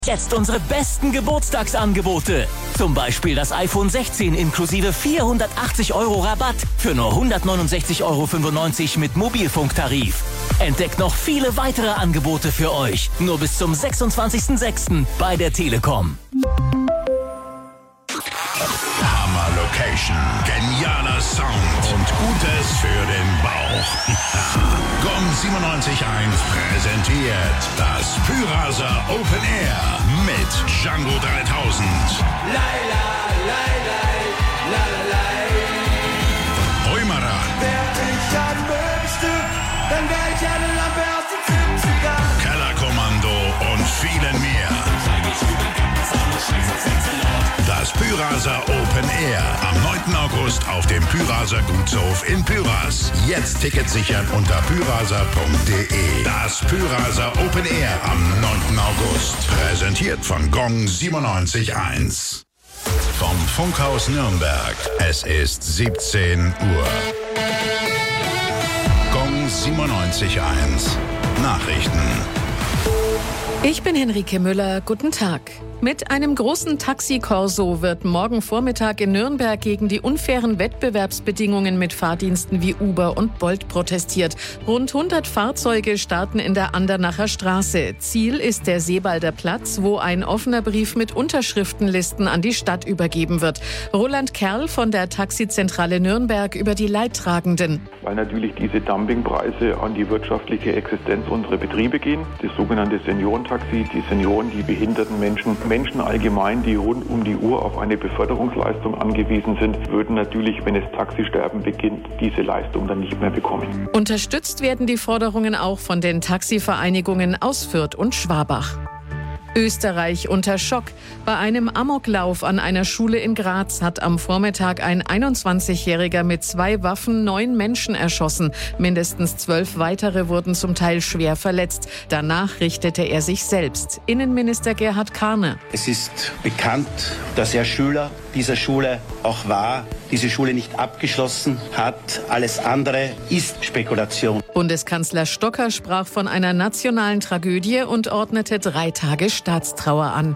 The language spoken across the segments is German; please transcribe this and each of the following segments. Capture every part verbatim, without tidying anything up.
Jetzt unsere besten Geburtstagsangebote. Zum Beispiel das iPhone sechzehn inklusive vierhundertachtzig Euro Rabatt für nur hundertneunundsechzig Euro fünfundneunzig mit Mobilfunktarif. Entdeckt noch viele weitere Angebote für euch. Nur bis zum sechsundzwanzigsten sechsten bei der Telekom. Hammer Location, genialer Sound und Gutes für den Bauch. Gong siebenundneunzig Komma eins präsentiert das Pyraser Open Air mit Django dreitausend. Laila, laila, lalalai. Römerer. Wär ich ein Möbelstück, dann wär ich eine Lampe aus den siebzigern. Kellerkommando und vielen mehr. Das Pyraser Open Air am neunten August auf dem Pyraser Gutshof in Pyras. Jetzt Tickets sichern unter pyraser punkt de. Das Pyraser Open Air am neunten August. Präsentiert von Gong siebenundneunzig Komma eins. Vom Funkhaus Nürnberg. Es ist siebzehn Uhr. Gong siebenundneunzig Komma eins. Nachrichten. Ich bin Henrike Müller. Guten Tag. Mit einem großen Taxi-Korso wird morgen Vormittag in Nürnberg gegen die unfairen Wettbewerbsbedingungen mit Fahrdiensten wie Uber und Bolt protestiert. Rund hundert Fahrzeuge starten in der Andernacher Straße. Ziel ist der Sebalder Platz, wo ein offener Brief mit Unterschriftenlisten an die Stadt übergeben wird. Roland Kerl von der Taxizentrale Nürnberg über die Leidtragenden. Weil natürlich diese Dumpingpreise an die wirtschaftliche Existenz unserer Betriebe gehen. Das sogenannte Seniorentaxi, die Senioren, die behinderten Menschen, Menschen allgemein, die rund um die Uhr auf eine Beförderungsleistung angewiesen sind, würden natürlich, wenn es Taxisterben beginnt, diese Leistung dann nicht mehr bekommen. Unterstützt werden die Forderungen auch von den Taxivereinigungen aus Fürth und Schwabach. Österreich unter Schock. Bei einem Amoklauf an einer Schule in Graz hat am Vormittag ein einundzwanzigjähriger mit zwei Waffen neun Menschen erschossen. Mindestens zwölf weitere wurden zum Teil schwer verletzt. Danach richtete er sich selbst. Innenminister Gerhard Karner. Es ist bekannt, dass er Schüler dieser Schule auch war, diese Schule nicht abgeschlossen hat. Alles andere ist Spekulation. Bundeskanzler Stocker sprach von einer nationalen Tragödie und ordnete drei Tage Staatstrauer an.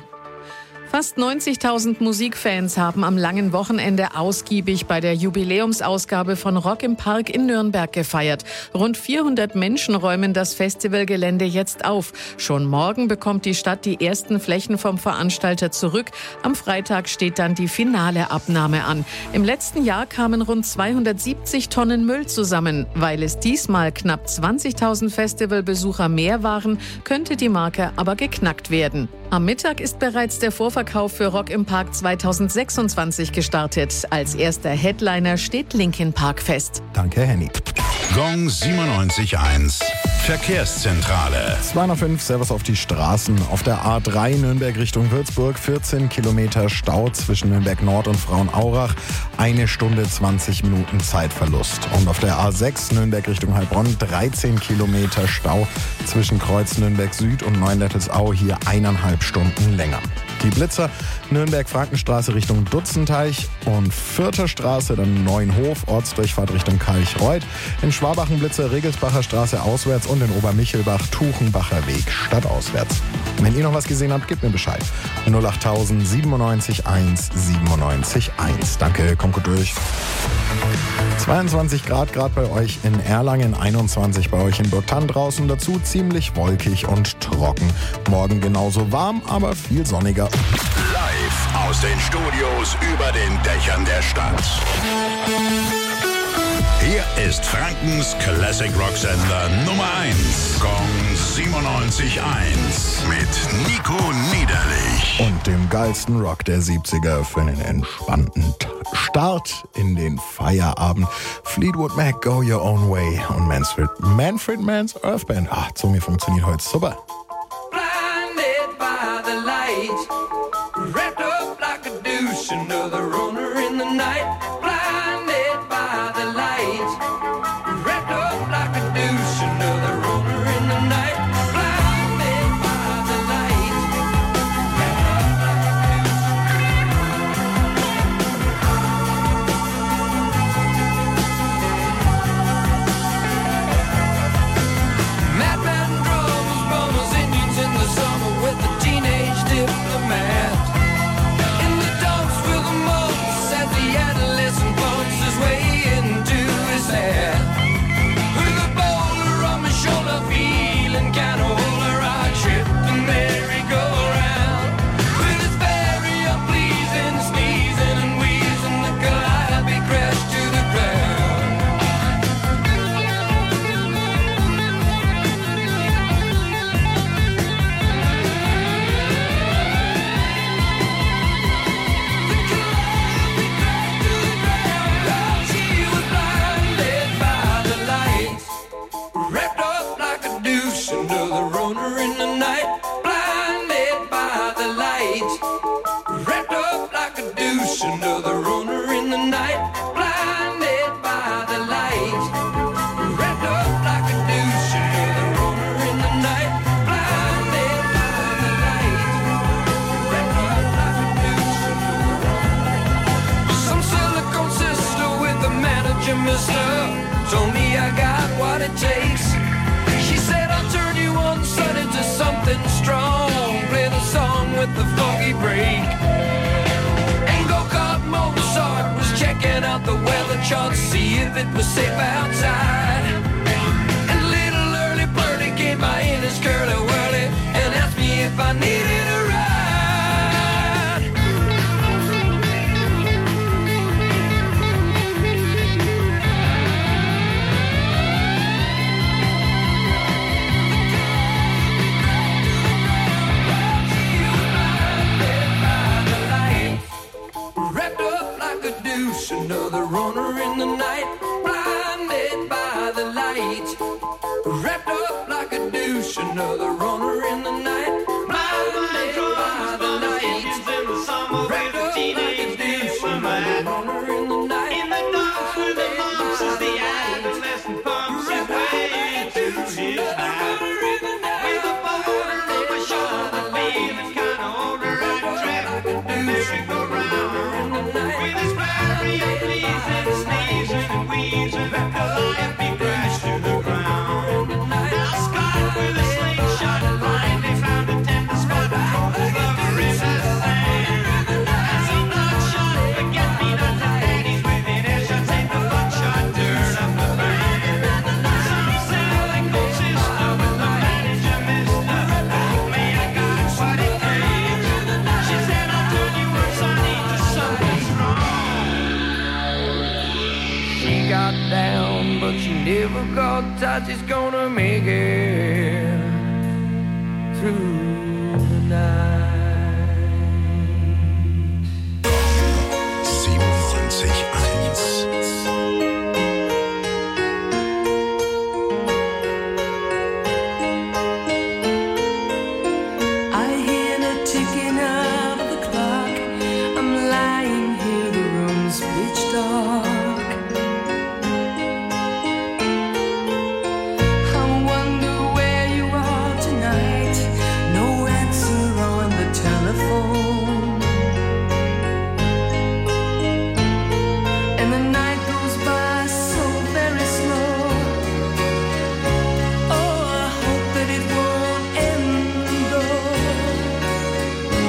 Fast neunzigtausend Musikfans haben am langen Wochenende ausgiebig bei der Jubiläumsausgabe von Rock im Park in Nürnberg gefeiert. Rund vierhundert Menschen räumen das Festivalgelände jetzt auf. Schon morgen bekommt die Stadt die ersten Flächen vom Veranstalter zurück. Am Freitag steht dann die finale Abnahme an. Im letzten Jahr kamen rund zweihundertsiebzig Tonnen Müll zusammen. Weil es diesmal knapp zwanzigtausend Festivalbesucher mehr waren, könnte die Marke aber geknackt werden. Am Mittag ist bereits der Vorverkauf für Rock im Park zweitausendsechsundzwanzig gestartet. Als erster Headliner steht Linkin Park fest. Danke, Henny. Gong siebenundneunzig Komma eins. Verkehrszentrale. zweihundertfünf, Servus auf die Straßen. Auf der A drei Nürnberg Richtung Würzburg, vierzehn Kilometer Stau zwischen Nürnberg Nord und Frauenaurach. Eine Stunde zwanzig Minuten Zeitverlust. Und auf der A sechs Nürnberg Richtung Heilbronn, dreizehn Kilometer Stau zwischen Kreuz Nürnberg Süd und Neuendettelsau. Hier eineinhalb Stunden länger. Die Blitzer, Nürnberg-Frankenstraße Richtung Dutzenteich und Fürther Straße, dann Neuenhof, Ortsdurchfahrt Richtung Kalchreuth. In Schwabachen Blitzer, Regelsbacher Straße auswärts und in Obermichelbach, Tuchenbacher Weg stadtauswärts. Wenn ihr noch was gesehen habt, gebt mir Bescheid. null acht null null siebenundneunzig eins siebenundneunzig eins. Danke, kommt gut durch. zweiundzwanzig Grad gerade bei euch in Erlangen, einundzwanzig bei euch in Burgthann draußen. Dazu ziemlich wolkig und trocken. Morgen genauso warm, aber viel sonniger. Live aus den Studios über den Dächern der Stadt. Hier ist Frankens Classic Rock Sender Nummer eins. Gong siebenundneunzig Komma eins mit Nico Niederlich. Und dem geilsten Rock der siebziger für einen entspannten Start in den Feierabend. Fleetwood Mac, Go Your Own Way und Manfred, Manfred Mann's Earth Band. Ach, Zunge funktioniert heute super. Blinded by the light, wrapped up like a douche, another runner in the night. Blinded by the light, wrapped up like a douche, another runner in the night. Blinded by the light, wrapped up like a douche. Madman drums, bummers in sister told me I got what it takes. She said I'll turn you on, son, into something strong. Play the song with the funky break. And go-kart Mozart was checking out the weather chart, see if it was safe outside. And little early birdie came by in his curly whirly and asked me if I needed a ride. Another runner in the night, blinded by the light. Wrapped up like a douche, another runner in the night, blinded by the light. Wrapped up like a douche, another runner in the night. In the dark with the lumps as the adolescent pumps his way to his back. With a boulder on my shoulder, feeling kinda older and trapped merry-go-round. With his battery and pleasing, sneezing and wheezing, the life he crashed to the ground. Now Scott with a slingshot blindly found a tender spot over in the sand. And some bloodshot forget-me-not the daddies within earshot take the bloodshot dirt up the band. Some selling gold sister with the manager mister. Told me I got what it takes. She said I'll turn you on, sonny, to something strong. She got down, but she never got touched. She's gonna make it through the night. siebenundneunzig eins. I hear the ticking of the clock. I'm lying here, the room's pitch dark. I wonder where you are tonight. No answer on the telephone. And the night goes by so very slow. Oh, I hope that it won't end though.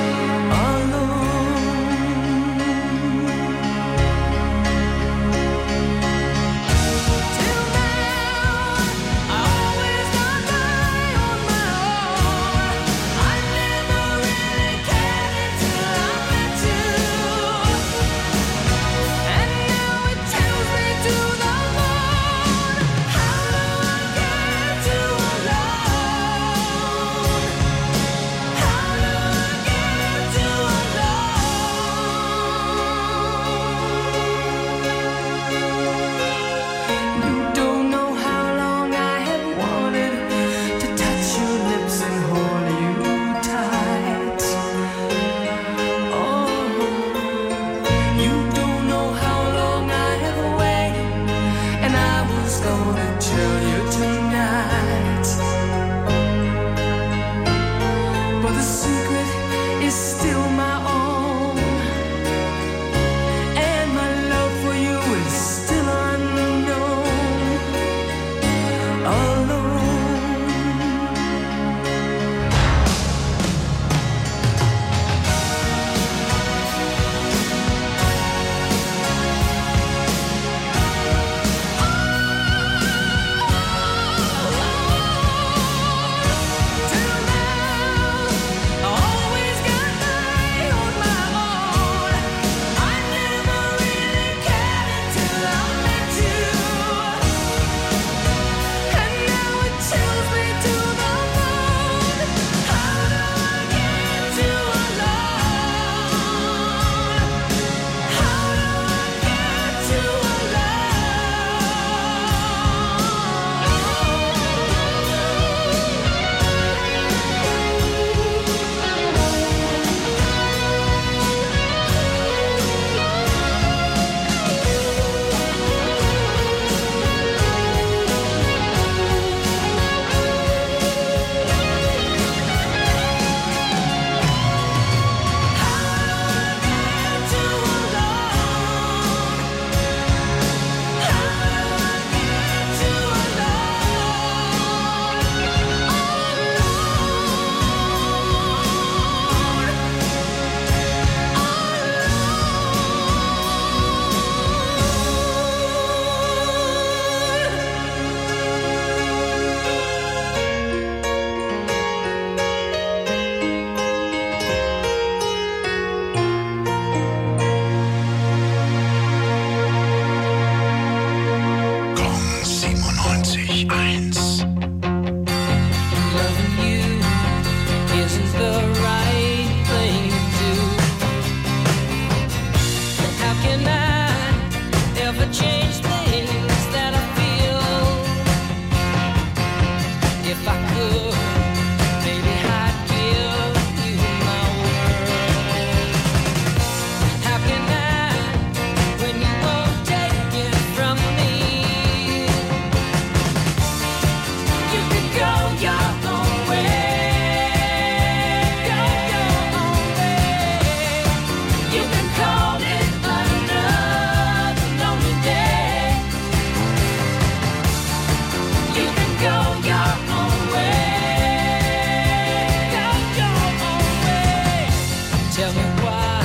Tell me why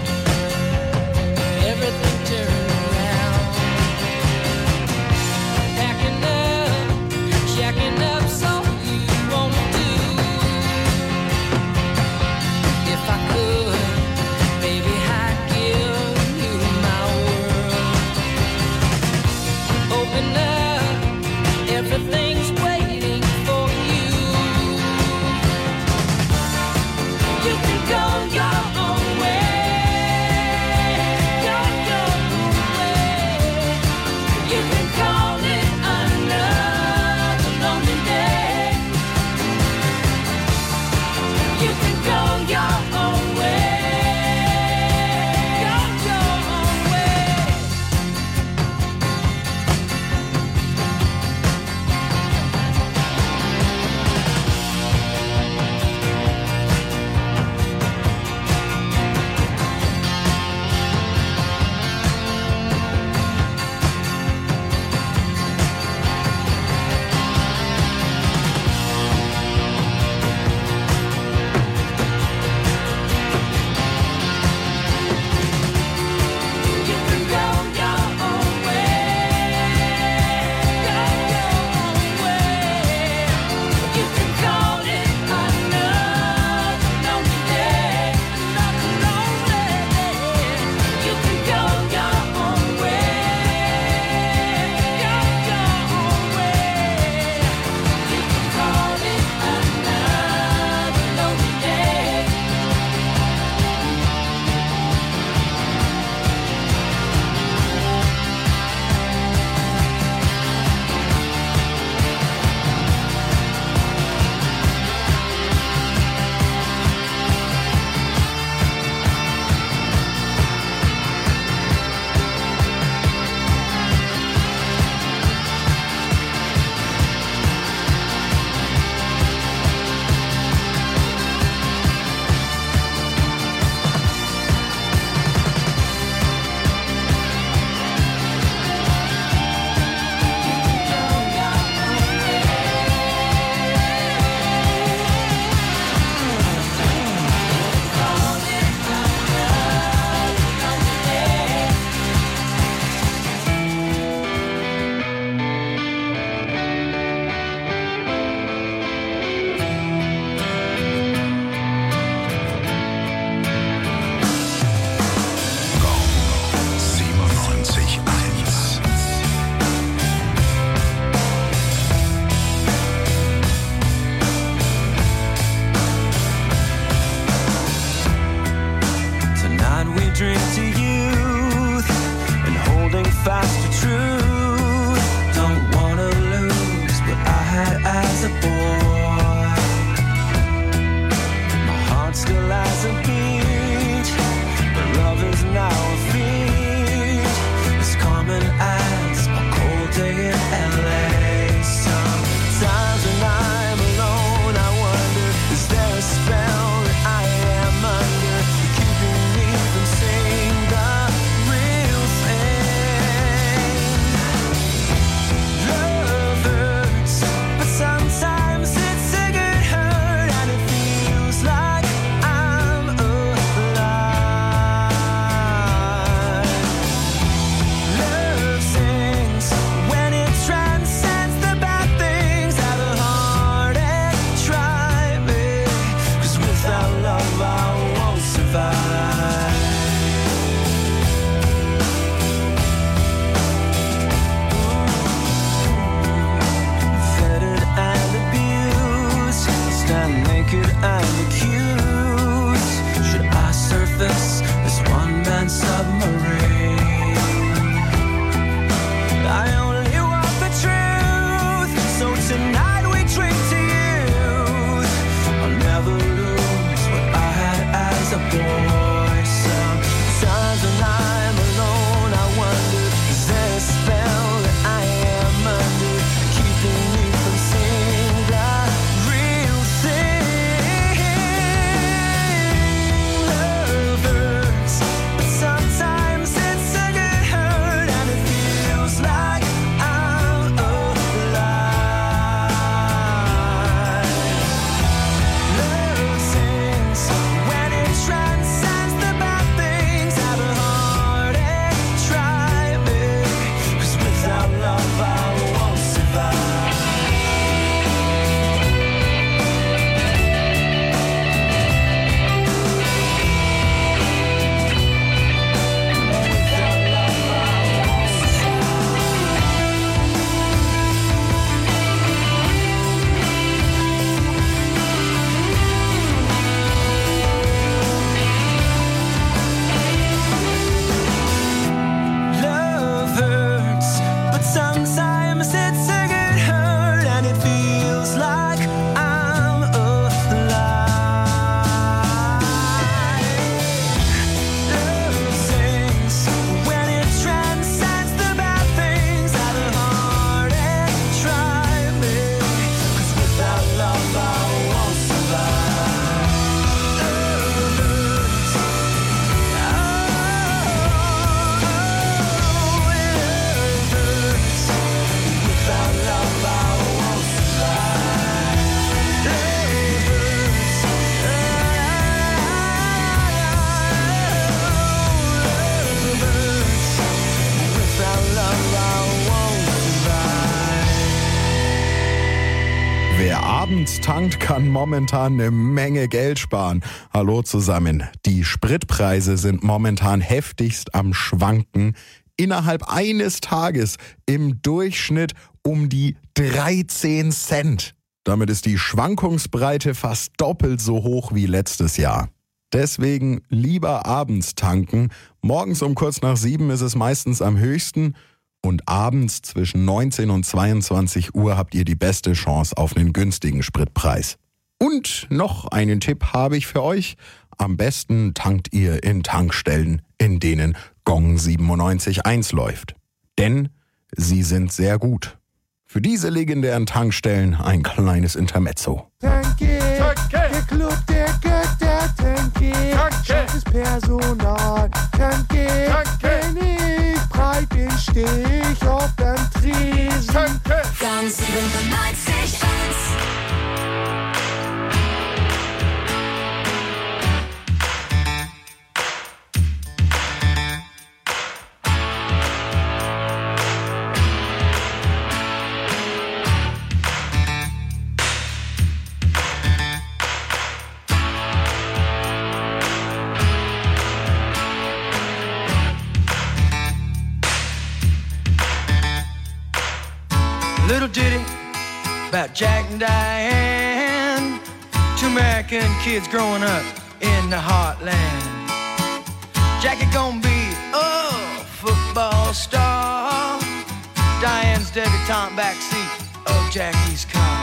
everything turned around. Packing up, shacking up, so you wanna do. If I could, baby, I'd give you my world. Open up, everything's waiting for you. You can go your own way, go your own way. You can call it another lonely day. You can go your own way, go your own way. You can go your own way, go your own way. You can call it another lonely day, another lonely day. You can go your own way, go your own way. You can call it another lonely day. siebenundneunzig eins. Tonight we drink to youth and holding fast to truth. Don't wanna lose what I had as a boy. My heart still has a beat, but love is now a feat. As common as a cold day in L A. Sometimes when I'm alone, I wonder, is there a spell that I am under, keeping me from seeing the real thing? Love hurts, but sometimes it's a good hurt, and it feels like I'm abends tankt, kann momentan eine Menge Geld sparen. Hallo zusammen. Die Spritpreise sind momentan heftigst am Schwanken. Innerhalb eines Tages im Durchschnitt um die dreizehn Cent. Damit ist die Schwankungsbreite fast doppelt so hoch wie letztes Jahr. Deswegen lieber abends tanken. Morgens um kurz nach sieben ist es meistens am höchsten. Und abends zwischen neunzehn und zweiundzwanzig Uhr habt ihr die beste Chance auf einen günstigen Spritpreis. Und noch einen Tipp habe ich für euch. Am besten tankt ihr in Tankstellen, in denen Gong siebenundneunzig Komma eins läuft. Denn sie sind sehr gut. Für diese legendären Tankstellen ein kleines Intermezzo. Tanke, der Club der Götter, Tanke, scharfes Personal, Tanke, wenn ich breit bin, steh ich auf dem Tresen. Gong siebenundneunzig Komma eins. Little ditty about Jack and Diane, two American kids growing up in the heartland. Jackie gonna be a football star, Diane's debutante backseat of Jackie's car.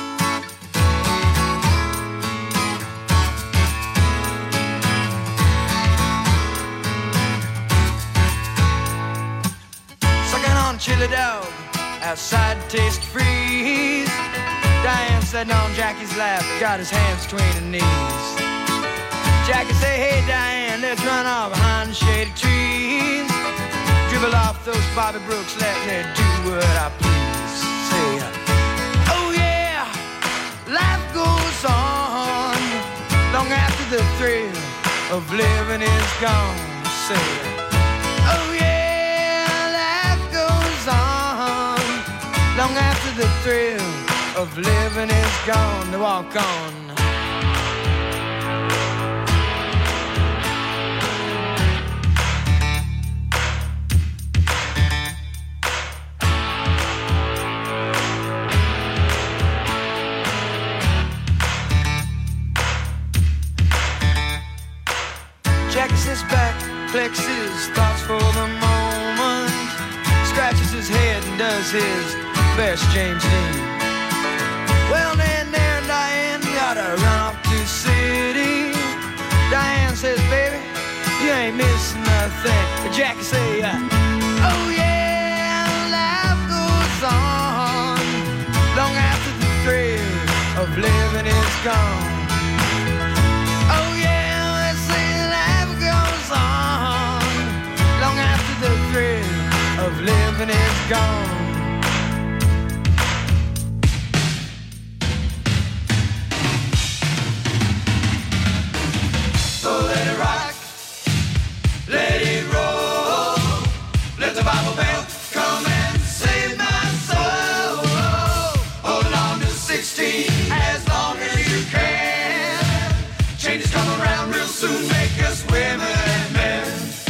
Sucking on chili dog outside taste freeze. Diane sitting on Jackie's lap, got his hands between her knees. Jackie say, hey Diane, let's run off behind the shady trees. Dribble off those Bobby Brooks, let me do what I please. Say, oh yeah, life goes on long after the thrill of living is gone. Say, oh yeah, life goes on long after the thrill of living is gone. To walk on. Jackie sits back, collects his thoughts for the moment, scratches his head and does his best James Dean. Well, then there, Diane gotta run off to the city. Diane says, baby, you ain't missing nothing. But Jackie say, uh, oh yeah, life goes on long after the thrill of living is gone. Oh yeah, they say life goes on long after the thrill of living is gone. So let it rock, let it roll, let the Bible belt come and save my soul. Hold on to sixteen as long as you can. Changes come around real soon, make us women and men.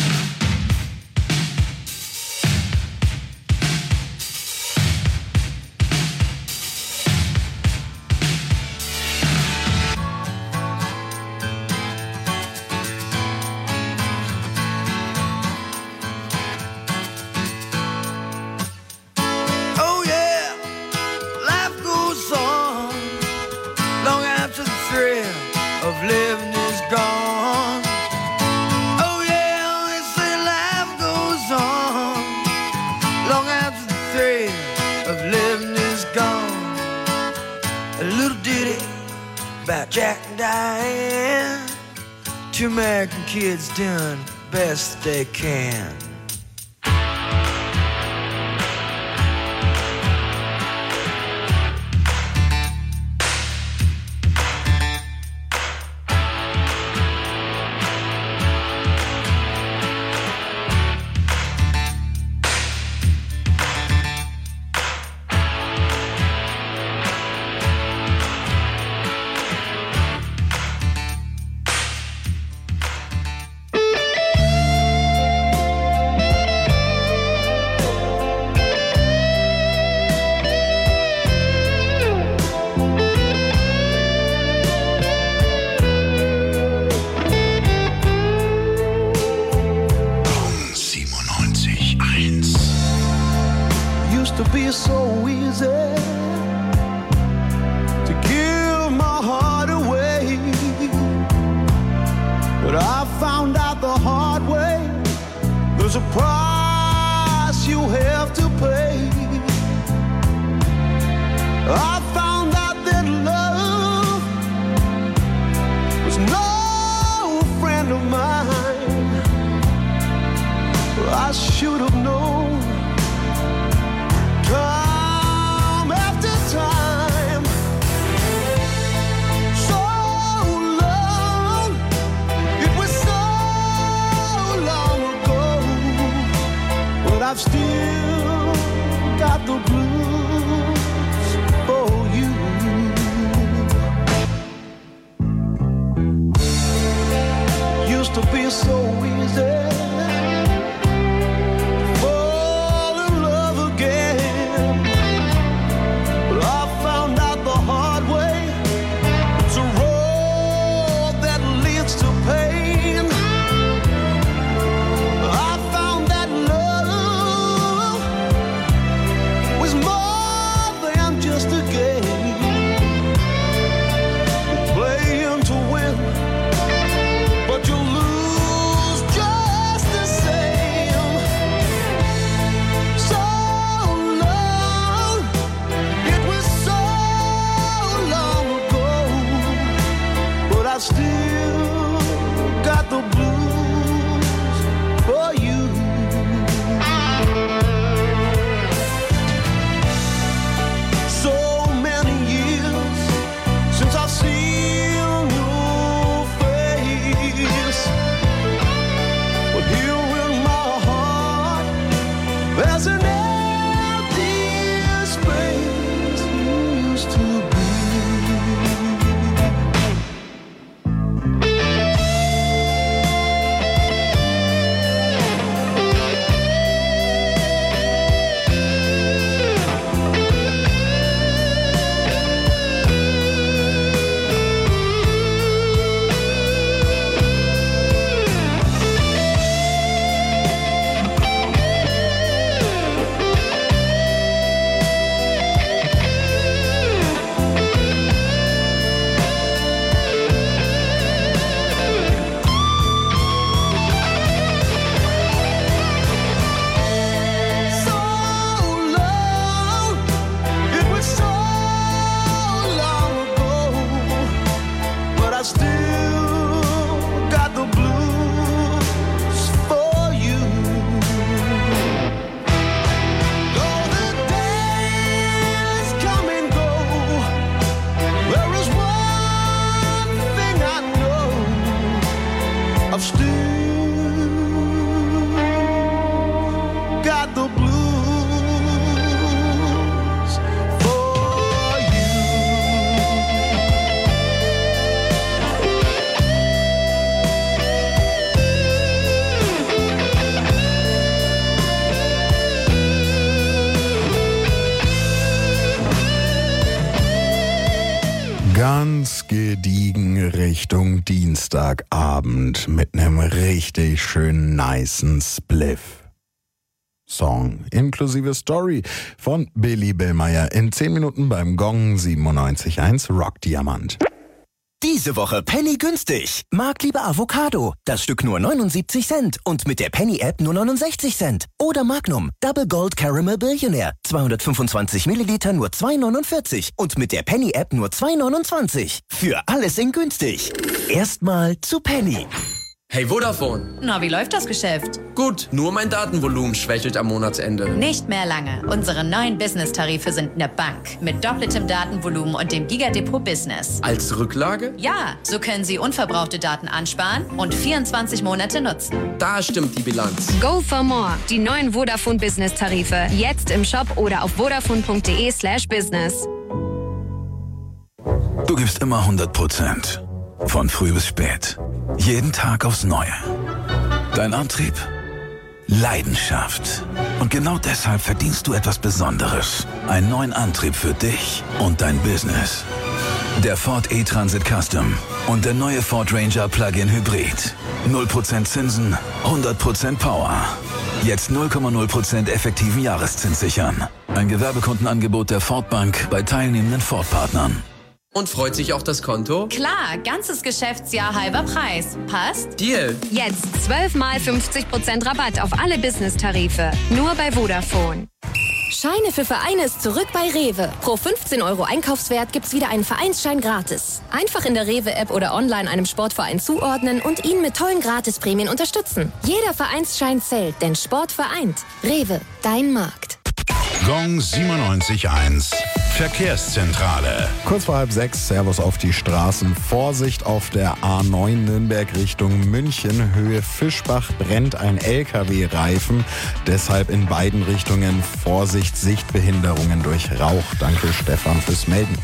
Living is gone. Oh yeah, they say life goes on long after the thrill of living is gone. A little ditty about Jack and Diane, two American kids doing best they can. so easy to give my heart away, but I found out the hard way. There's a price you have to pay. I found out that love was no friend of mine. I should have known. Time after time, so long, it was so long ago, but I've still got the blues for you. Used to be so easy. I still got the blues for you. So many years since I've seen your face, but here in my heart there's an empty space you used to be. Ganz gediegen Richtung Dienstagabend mit einem richtig schön nicen Spliff. Song inklusive Story von Billy Billmeyer in zehn Minuten beim Gong siebenundneunzig Komma eins Rock Diamant. Diese Woche Penny günstig. Mark lieber Avocado. Das Stück nur neunundsiebzig Cent und mit der Penny-App nur neunundsechzig Cent. Oder Magnum Double Gold Caramel Billionaire. zweihundertfünfundzwanzig Milliliter nur zwei neunundvierzig und mit der Penny-App nur zwei neunundzwanzig. Für alles in günstig. Erstmal zu Penny. Hey Vodafone. Na, wie läuft das Geschäft? Gut, nur mein Datenvolumen schwächelt am Monatsende. Nicht mehr lange. Unsere neuen Business-Tarife sind eine Bank. Mit doppeltem Datenvolumen und dem Gigadepot Business. Als Rücklage? Ja, so können Sie unverbrauchte Daten ansparen und vierundzwanzig Monate nutzen. Da stimmt die Bilanz. Go for more. Die neuen Vodafone Business-Tarife. Jetzt im Shop oder auf vodafone.de slash business. Du gibst immer hundert Prozent. Von früh bis spät. Jeden Tag aufs Neue. Dein Antrieb? Leidenschaft. Und genau deshalb verdienst du etwas Besonderes. Einen neuen Antrieb für dich und dein Business. Der Ford E-Transit Custom und der neue Ford Ranger Plug-in Hybrid. null Prozent Zinsen, hundert Prozent Power. Jetzt null Komma null Prozent effektiven Jahreszins sichern. Ein Gewerbekundenangebot der Ford-Bank bei teilnehmenden Ford-Partnern. Und freut sich auch das Konto? Klar, ganzes Geschäftsjahr halber Preis. Passt? Deal. Jetzt zwölf mal fünfzig Prozent Rabatt auf alle Business-Tarife. Nur bei Vodafone. Scheine für Vereine ist zurück bei Rewe. Pro fünfzehn Euro Einkaufswert gibt's wieder einen Vereinsschein gratis. Einfach in der Rewe-App oder online einem Sportverein zuordnen und ihn mit tollen Gratisprämien unterstützen. Jeder Vereinsschein zählt, denn Sport vereint. Rewe, dein Markt. Gong siebenundneunzig Komma eins. Verkehrszentrale. Kurz vor halb sechs, Servus auf die Straßen. Vorsicht auf der A neun Nürnberg Richtung München. Höhe Fischbach brennt ein L K W-Reifen. Deshalb in beiden Richtungen Vorsicht, Sichtbehinderungen durch Rauch. Danke Stefan fürs Melden.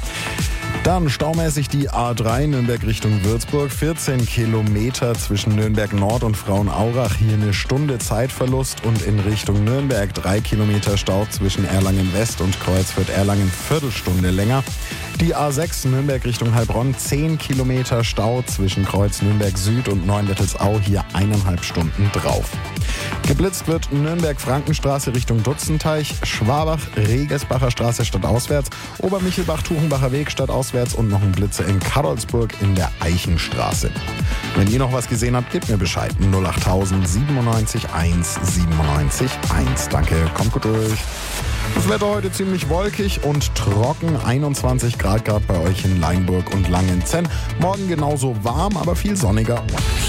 Dann staumäßig die A drei Nürnberg Richtung Würzburg. vierzehn Kilometer zwischen Nürnberg Nord und Frauenaurach. Hier eine Stunde Zeitverlust und in Richtung Nürnberg drei Kilometer Stau zwischen Erlangen West und Kreuzfurt-Erlangen. Viertelstunde länger. Die A sechs Nürnberg Richtung Heilbronn. zehn Kilometer Stau zwischen Kreuz Nürnberg Süd und Neuendettelsau. Hier eineinhalb Stunden drauf. Geblitzt wird Nürnberg-Frankenstraße Richtung Dutzenteich, Schwabach, Regelsbacher Straße stadtauswärts, Obermichelbach-Tuchenbacher Weg stadtauswärts und noch ein Blitzer in Karolsburg in der Eichenstraße. Wenn ihr noch was gesehen habt, gebt mir Bescheid. null acht tausend siebenundneunzig eins siebenundneunzig eins. Danke, kommt gut durch. Das Wetter heute ziemlich wolkig und trocken. einundzwanzig Grad gerade bei euch in Leinburg und Langenzenn. Morgen genauso warm, aber viel sonniger.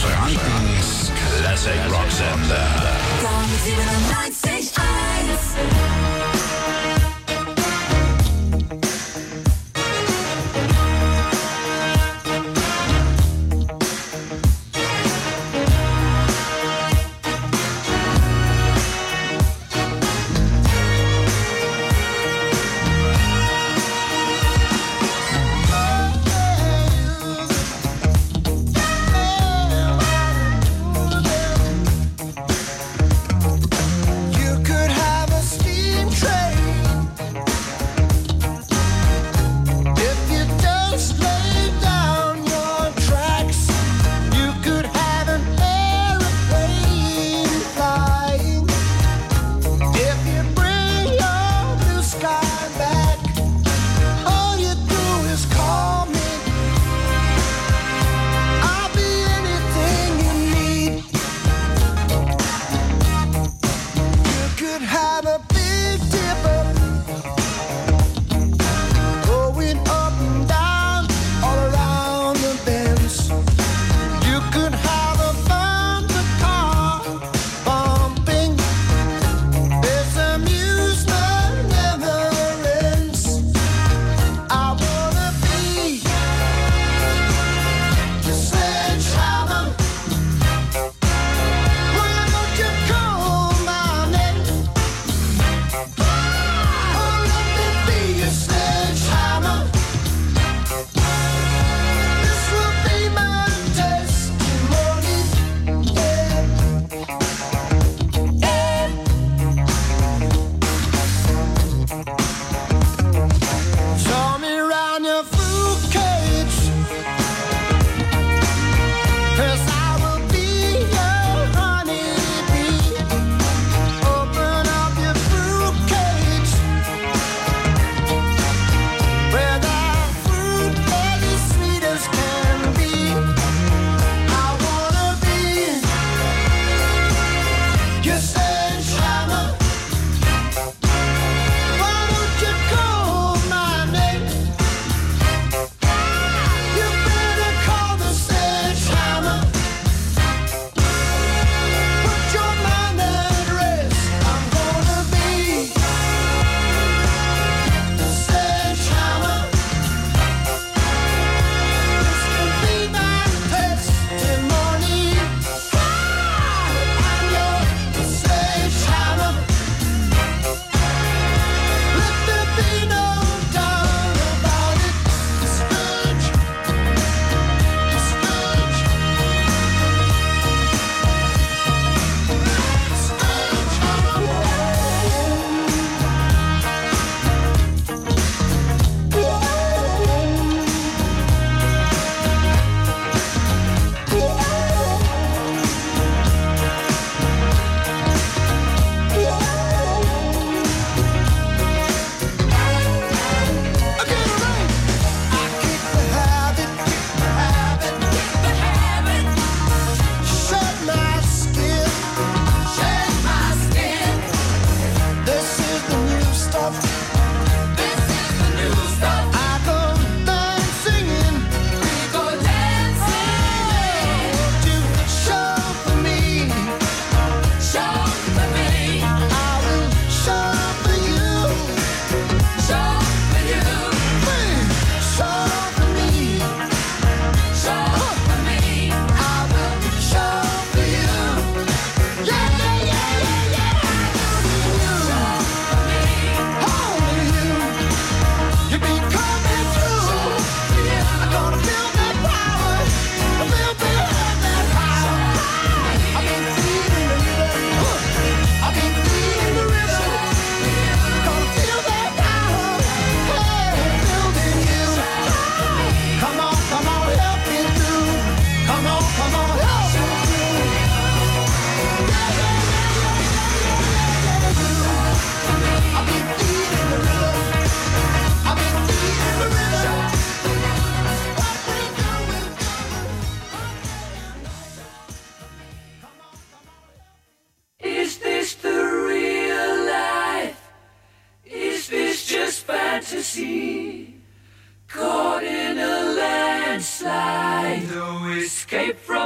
Frankens Classic Rocksender. Gong siebenundneunzig Komma eins. You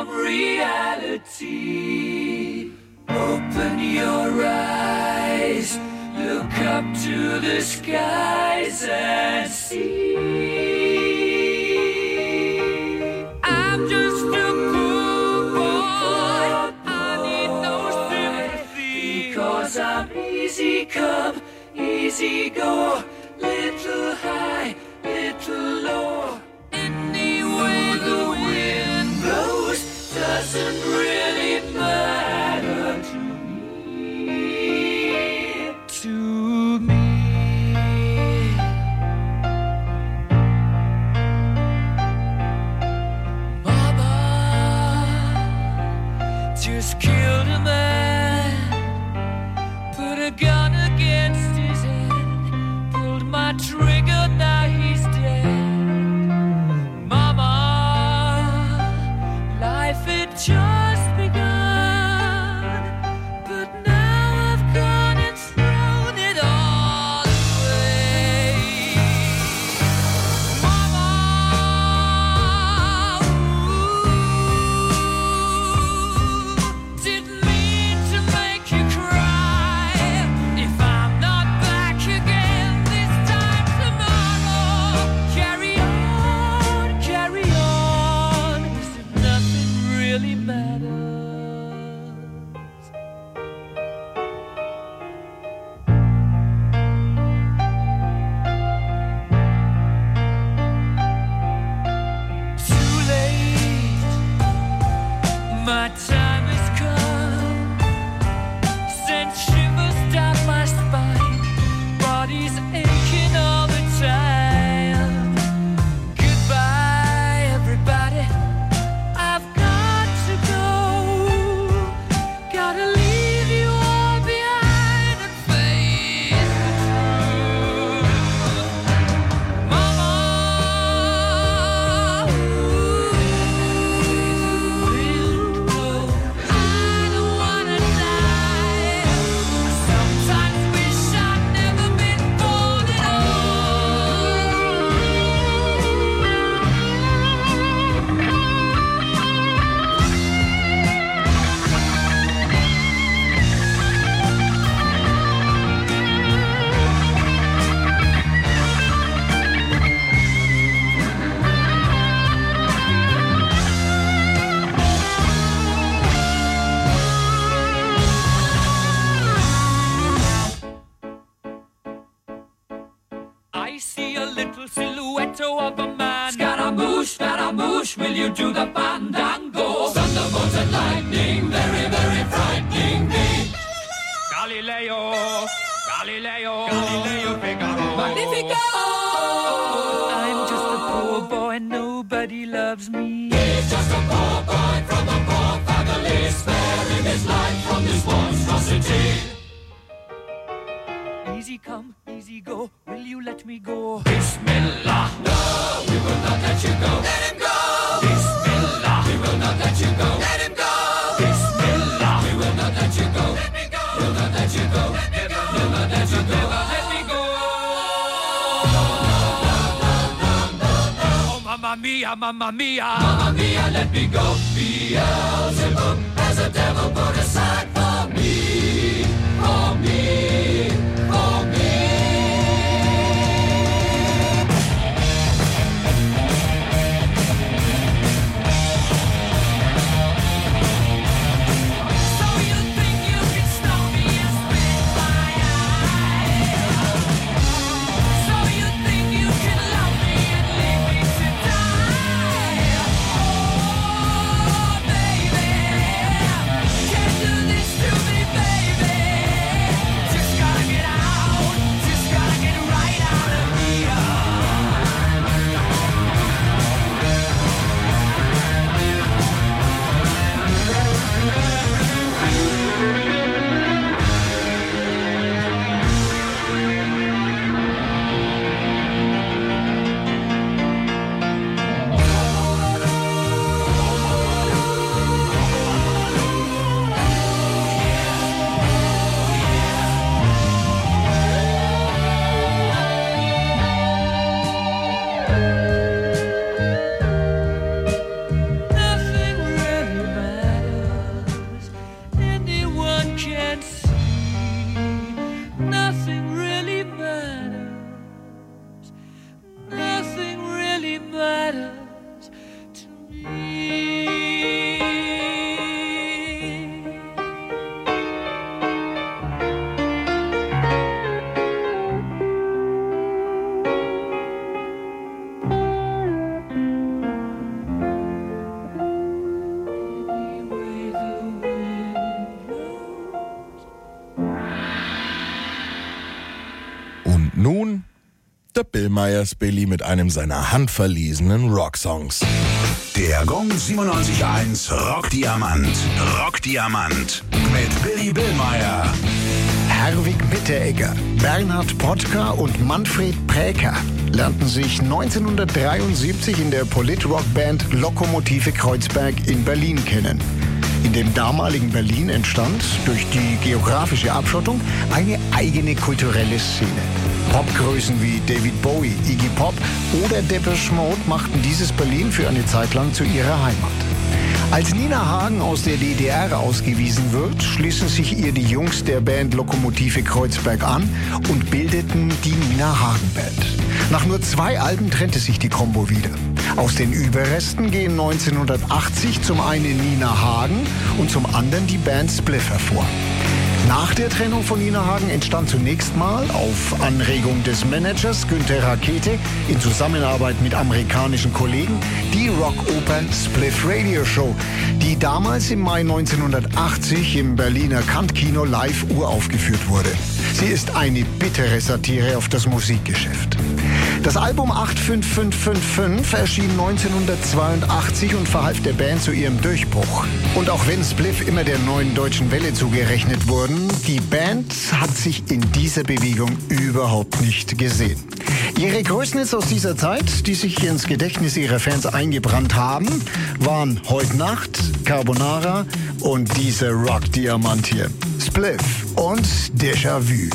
of reality. Open your eyes, look up to the skies and see. I'm just a poor boy, I need no sympathy, because I'm easy come, easy go, little high, little low. Any way the wind blows doesn't really matter to me, to me. Mama just killed a man, put a gun against his head, pulled my trigger, now he's dead. Mama, life had just begun, but now I've gone and thrown it all away. Mama, ooh, didn't mean to make you cry. If I'm not back again this time tomorrow, carry on, carry on, as if nothing really matters. Too late, my time has come. Sent shivers down my spine, body's aching all the time. Goodbye, everybody, I've got to go. Gotta leave you all behind and face the truth. Mama, I don't wanna die. I sometimes wish I'd never been born at I see a little silhouette of a man. Scaramouche, Scaramouche, will you do the fandango? Thunderbolts and lightning, very, very frightening me. Galileo, Galileo, Galileo Figaro. Magnifico! I'm just a poor boy, nobody loves me. He's just a poor boy from a poor family, sparing his life from this monstrosity. Easy come, easy go, will you let me go? Bismillah, no, we will not let you go. Let him go! Bismillah, we will not let you go. Let him go! Bismillah, we will not let you go. Let me go! We'll not let you go. Let me go! We'll not let you go. Let me go! Oh, mamma mia, mamma mia, mamma mia, let me go. Beelzebub has a devil put aside for me, for me, for me. So you think you can stop me and spit my eye? So you think you can love me and leave me to die? Oh, baby. nun der Bill Myers Billy mit einem seiner handverlesenen Rocksongs. Der Gong siebenundneunzig Komma eins Rockdiamant. Rockdiamant mit Billy Billmeyer. Herwig Mitteregger, Bernhard Pottka und Manfred Präker lernten sich neunzehnhundertdreiundsiebzig in der Polit-Rock-Band Lokomotive Kreuzberg in Berlin kennen. In dem damaligen Berlin entstand durch die geografische Abschottung eine eigene kulturelle Szene. Popgrößen wie David Bowie, Iggy Pop oder Depeche Mode machten dieses Berlin für eine Zeit lang zu ihrer Heimat. Als Nina Hagen aus der D D R ausgewiesen wird, schließen sich ihr die Jungs der Band Lokomotive Kreuzberg an und bildeten die Nina Hagen Band. Nach nur zwei Alben trennte sich die Combo wieder. Aus den Überresten gehen neunzehnhundertachtzig zum einen Nina Hagen und zum anderen die Band Spliff hervor. Nach der Trennung von Nina Hagen entstand zunächst mal auf Anregung des Managers Günter Rakete in Zusammenarbeit mit amerikanischen Kollegen die Rockoper Spliff Radio Show, die damals im Mai neunzehnhundertachtzig im Berliner Kant-Kino live uraufgeführt wurde. Sie ist eine bittere Satire auf das Musikgeschäft. Das Album acht fünf fünf fünf fünf erschien neunzehnhundertzweiundachtzig und verhalf der Band zu ihrem Durchbruch. Und auch wenn Spliff immer der Neuen Deutschen Welle zugerechnet wurden, die Band hat sich in dieser Bewegung überhaupt nicht gesehen. Ihre größten Hits aus dieser Zeit, die sich ins Gedächtnis ihrer Fans eingebrannt haben, waren Heut Nacht, Carbonara und dieser Rockdiamant hier, Spliff und Déjà-vu.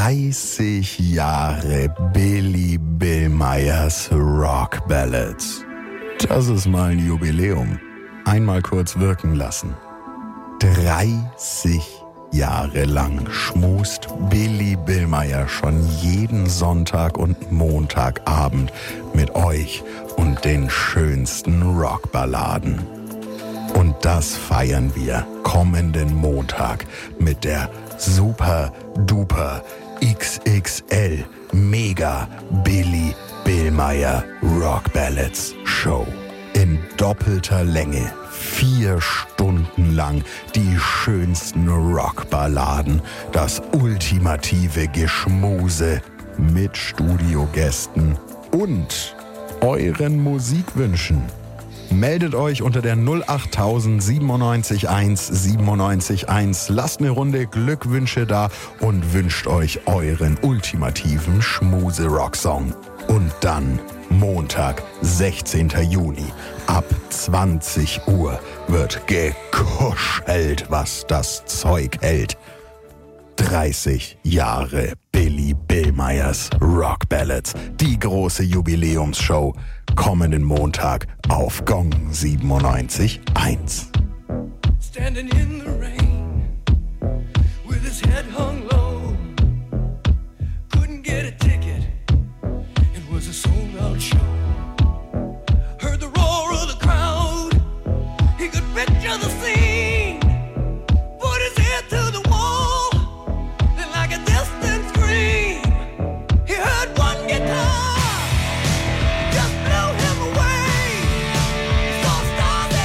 dreißig Jahre Billy Billmeyers Rock Ballads. Das ist mal ein Jubiläum. Einmal kurz wirken lassen. dreißig Jahre lang schmust Billy Billmeyer schon jeden Sonntag und Montagabend mit euch und den schönsten Rockballaden. Und das feiern wir kommenden Montag mit der Super Duper X X L Mega Billy Billmeyer Rock Ballads Show. In doppelter Länge, vier Stunden lang die schönsten Rockballaden, das ultimative Geschmuse mit Studiogästen und euren Musikwünschen. Meldet euch unter der null acht null null sieben eins eins sieben eins, lasst eine Runde Glückwünsche da und wünscht euch euren ultimativen Schmuse-Rock-Song. Und dann Montag, sechzehnten Juni, ab zwanzig Uhr wird gekuschelt, was das Zeug hält. dreißig Jahre Billy Billmeyers Rock Ballads, die große Jubiläumsshow, kommenden Montag auf Gong siebenundneunzig Komma eins. Standing in the rain with his head hung low, couldn't get a ticket, it was a sold out show. Heard the roar of the crowd, he could picture the scene, put his head to the wall, then like a distant scream, he heard one guitar.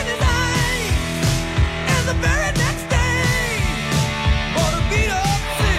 Very next day, bought a beat up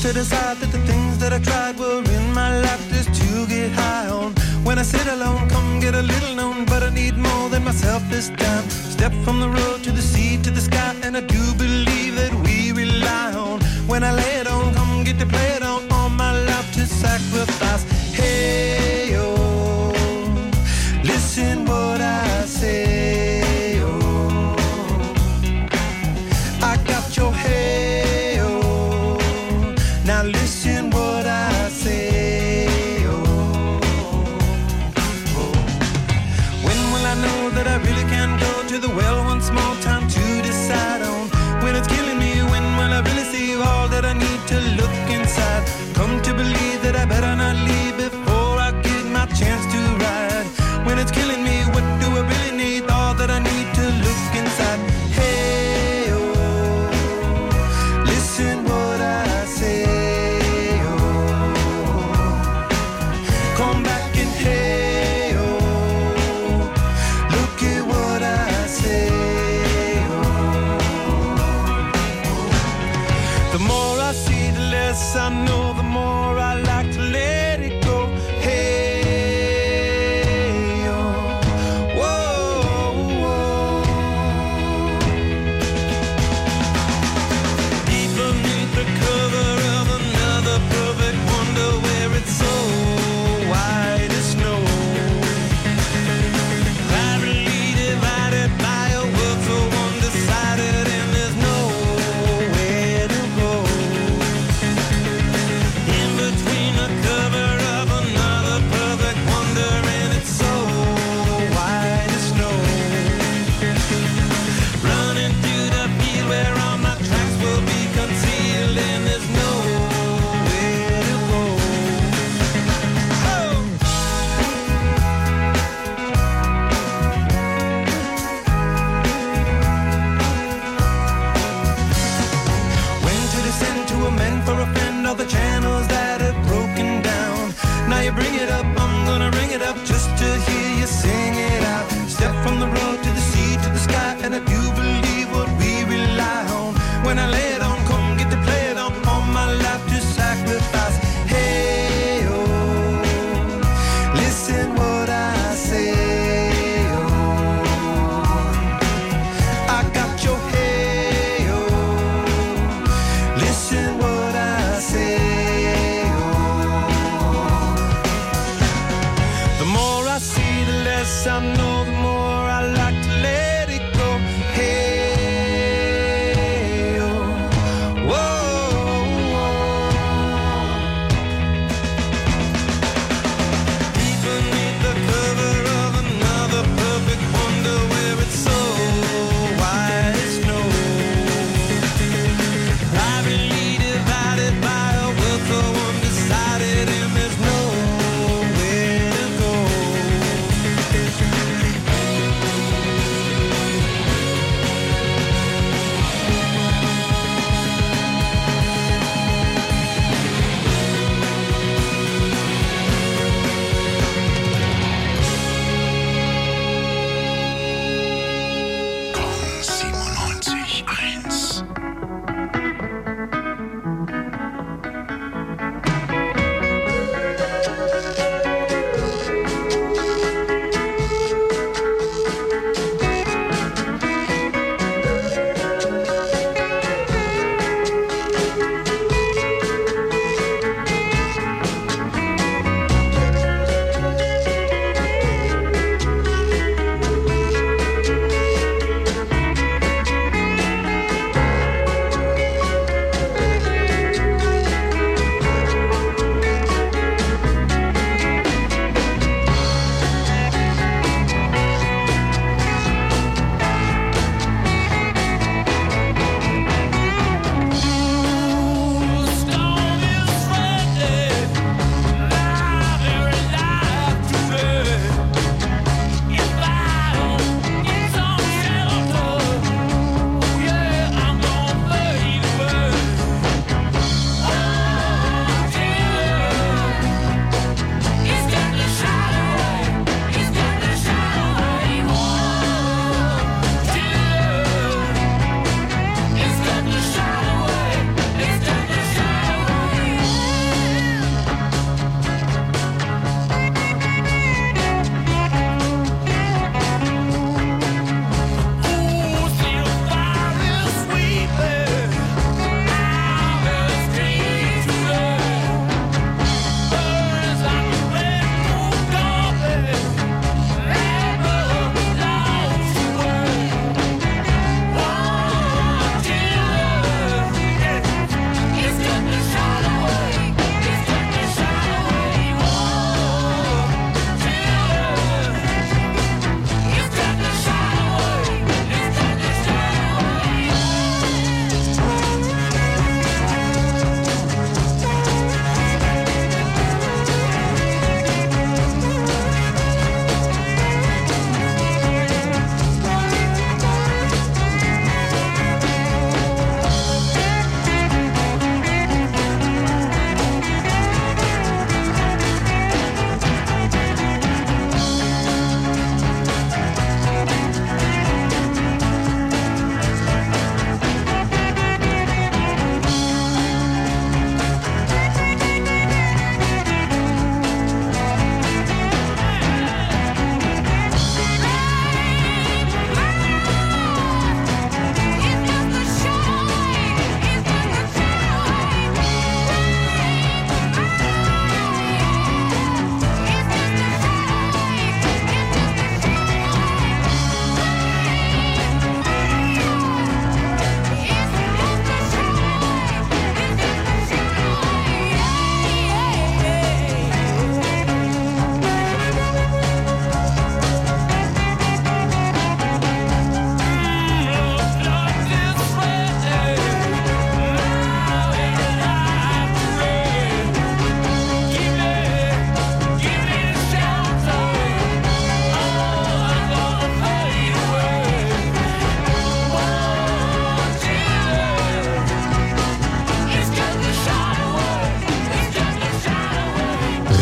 to decide that the things that I tried were in my life just to get high on. When I sit alone, come get a little known, but I need more than myself this time. Step from the road to the sea to the sky, and I do believe that we rely on. When I lay it on, come get to play it on, all my life to sacrifice. Hey, oh, listen what I say, oh, I got your hey, oh, now listen what I say, oh, oh. When will I know that I really can go to the well one small time to decide on when it's killing me? When will I really see all that I need to look inside? Come to believe that I better not leave before I get my chance to ride. When it's killing me, what do I really need? All that I need to look inside. Hey, oh, listen what I say, oh, come back and hey, oh, look at what I say, oh. The more I see, the less I know, the more I like to let it go. Hey, oh, whoa, whoa. Deep beneath the cover of another perfect wonder, where it's so white as snow, privately divided by a world so undecided, and there's nowhere to go. In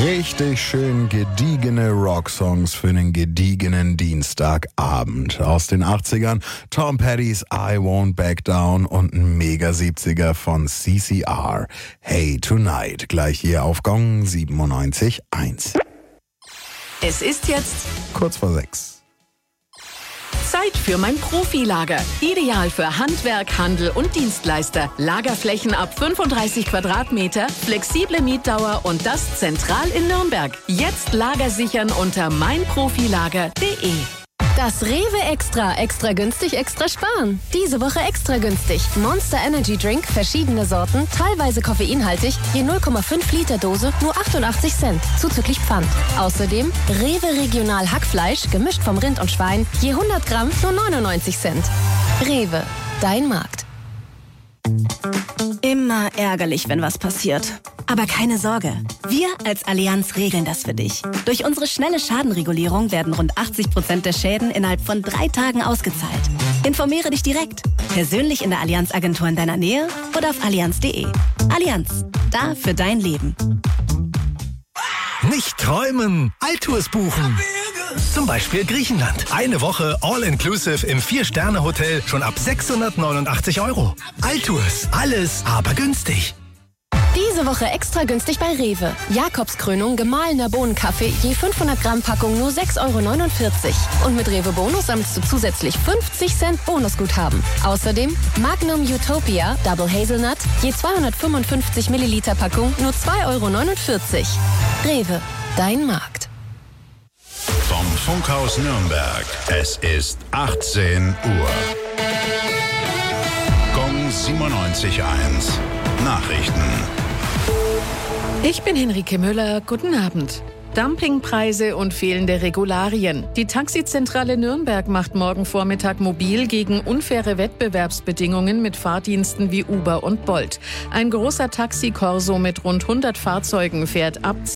Richtig schön gediegene Rocksongs für einen gediegenen Dienstagabend. Aus den achtzigern Tom Petty's I Won't Back Down und ein Mega siebziger von C C R. Hey Tonight, gleich hier auf Gong siebenundneunzig Komma eins. Es ist jetzt Kurz vor sechs. Zeit für mein Profilager. Ideal für Handwerk, Handel und Dienstleister. Lagerflächen ab fünfunddreißig Quadratmeter, flexible Mietdauer und das zentral in Nürnberg. Jetzt Lager sichern unter mein profilager punkt de. Das Rewe Extra. Extra günstig, extra sparen. Diese Woche extra günstig. Monster Energy Drink, verschiedene Sorten, teilweise koffeinhaltig, je null Komma fünf Liter Dose, nur achtundachtzig Cent, zuzüglich Pfand. Außerdem Rewe Regional Hackfleisch, gemischt vom Rind und Schwein, je hundert Gramm, nur neunundneunzig Cent. Rewe, dein Markt. Immer ärgerlich, wenn was passiert. Aber keine Sorge, wir als Allianz regeln das für dich. Durch unsere schnelle Schadenregulierung werden rund achtzig Prozent der Schäden innerhalb von drei Tagen ausgezahlt. Informiere dich direkt, persönlich in der Allianz-Agentur in deiner Nähe oder auf allianz punkt de. Allianz, da für dein Leben. Nicht träumen, Altours buchen. Zum Beispiel Griechenland. Eine Woche All-Inclusive im Vier-Sterne-Hotel schon ab sechshundertneunundachtzig Euro. Altours, alles aber günstig. Diese Woche extra günstig bei Rewe. Jakobskrönung gemahlener Bohnenkaffee, je fünfhundert Gramm Packung nur sechs Euro neunundvierzig. Und mit Rewe Bonus sammelst du zusätzlich fünfzig Cent Bonusguthaben. Außerdem Magnum Utopia Double Hazelnut, je zweihundertfünfundfünfzig Milliliter Packung nur zwei Euro neunundvierzig. Rewe, dein Markt. Vom Funkhaus Nürnberg. Es ist achtzehn Uhr. Gong siebenundneunzig Komma eins. Nachrichten. Ich bin Henrike Müller. Guten Abend. Dumpingpreise und fehlende Regularien. Die Taxizentrale Nürnberg macht morgen Vormittag mobil gegen unfaire Wettbewerbsbedingungen mit Fahrdiensten wie Uber und Bolt. Ein großer Taxi-Corso mit rund hundert Fahrzeugen fährt ab